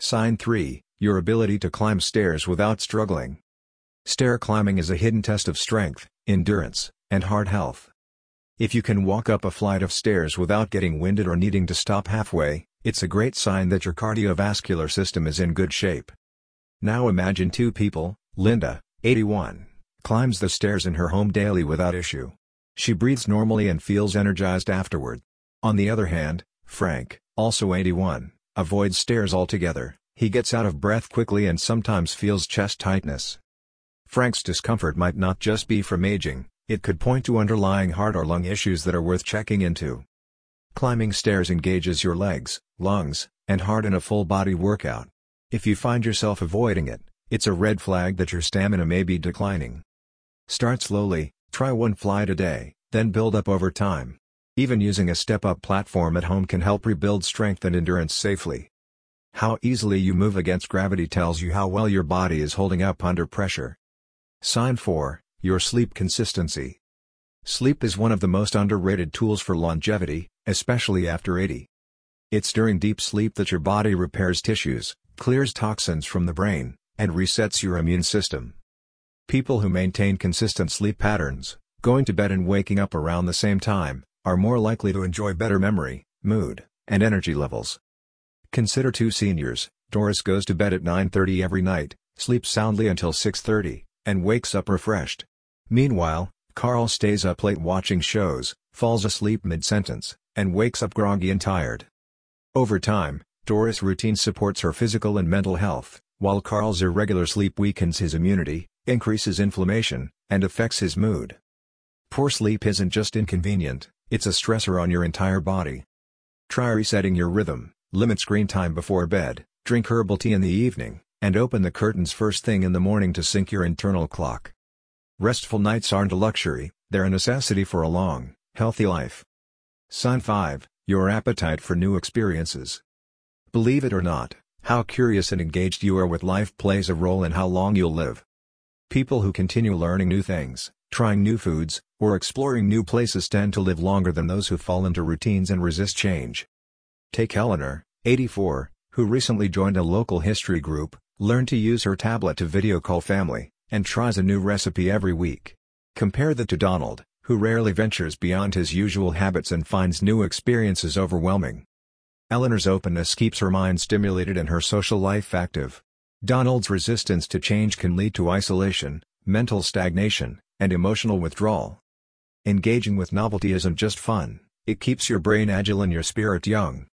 Sign 3, your ability to climb stairs without struggling. Stair climbing is a hidden test of strength, endurance, and heart health. If you can walk up a flight of stairs without getting winded or needing to stop halfway, it's a great sign that your cardiovascular system is in good shape. Now imagine two people. Linda, 81, climbs the stairs in her home daily without issue. She breathes normally and feels energized afterward. On the other hand, Frank, also 81, avoids stairs altogether. He gets out of breath quickly and sometimes feels chest tightness. Frank's discomfort might not just be from aging, it could point to underlying heart or lung issues that are worth checking into. Climbing stairs engages your legs, lungs, and heart in a full-body workout. If you find yourself avoiding it, it's a red flag that your stamina may be declining. Start slowly, try one flight a day, then build up over time. Even using a step-up platform at home can help rebuild strength and endurance safely. How easily you move against gravity tells you how well your body is holding up under pressure. Sign 4, your sleep consistency. Sleep is one of the most underrated tools for longevity, especially after 80. It's during deep sleep that your body repairs tissues, clears toxins from the brain, and resets your immune system. People who maintain consistent sleep patterns, going to bed and waking up around the same time, are more likely to enjoy better memory, mood, and energy levels. Consider two seniors. Doris goes to bed at 9:30 every night, sleeps soundly until 6:30, and wakes up refreshed. Meanwhile, Carl stays up late watching shows, falls asleep mid-sentence, and wakes up groggy and tired. Over time, Doris' routine supports her physical and mental health, while Carl's irregular sleep weakens his immunity, increases inflammation, and affects his mood. Poor sleep isn't just inconvenient, it's a stressor on your entire body. Try resetting your rhythm, limit screen time before bed, drink herbal tea in the evening, and open the curtains first thing in the morning to sync your internal clock. Restful nights aren't a luxury, they're a necessity for a long, healthy life. Sign 5, your appetite for new experiences. Believe it or not, how curious and engaged you are with life plays a role in how long you'll live. People who continue learning new things, trying new foods, or exploring new places tend to live longer than those who fall into routines and resist change. Take Eleanor, 84, who recently joined a local history group, learned to use her tablet to video call family, and tries a new recipe every week. Compare that to Donald, who rarely ventures beyond his usual habits and finds new experiences overwhelming. Eleanor's openness keeps her mind stimulated and her social life active. Donald's resistance to change can lead to isolation, mental stagnation, and emotional withdrawal. Engaging with novelty isn't just fun, it keeps your brain agile and your spirit young.